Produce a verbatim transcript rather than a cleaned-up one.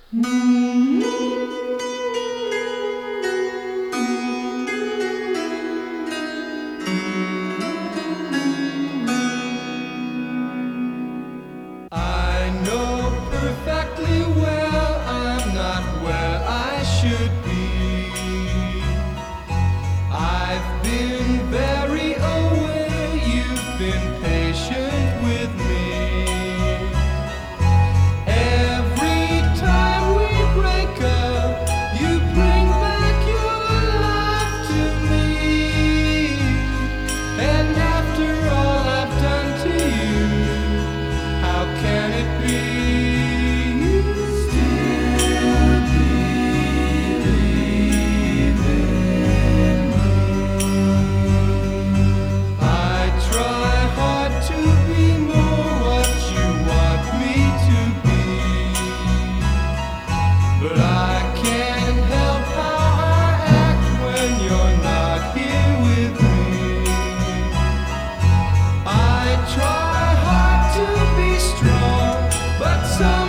I know perfectly well I'm not where I should be. I've been very aware, you've been patient with me. Every time we break up, you bring back your life to me. And after all I've done to you, how can it be? Still believe in me. I try hard to be more what you want me to be, but I can't help how I act when you're not here with me. I try hard to be strong, but some